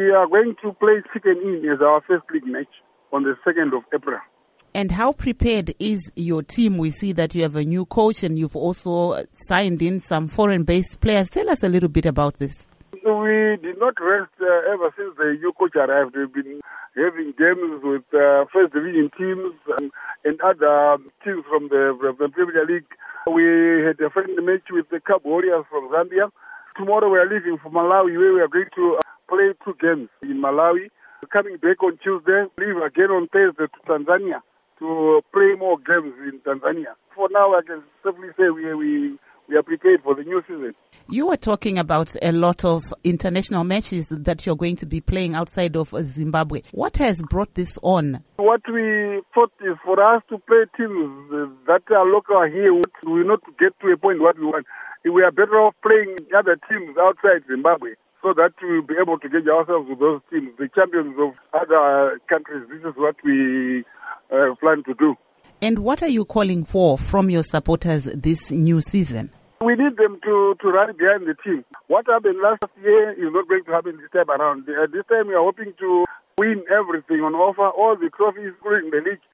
We are going to play Chicken Inn as our first league match on the 2nd of April. And how prepared is your team? We see that you have a new coach and you've also signed in some foreign-based players. Tell us a little bit about this. We did not rest ever since the new coach arrived. We've been having games with first division teams and other teams from the Premier League. We had a friendly match with the Cub Warriors from Zambia. Tomorrow we are leaving for Malawi, where we are going to play 2 games in Malawi. We're coming back on Tuesday, leave again on Thursday to Tanzania to play more games in Tanzania. For now, I can simply say we are prepared for the new season. You were talking about a lot of international matches that you're going to be playing outside of Zimbabwe. What has brought this on? What we thought is for us to play teams that are local here, we not get to a point what we want. We are better off playing other teams outside Zimbabwe so that we'll be able to gauge ourselves with those teams, the champions of other countries. This is what we plan to do. And what are you calling for from your supporters this new season? We need them to rally behind the team. What happened last year is not going to happen this time around. This time we are hoping to win everything on offer, all the trophies, including the league.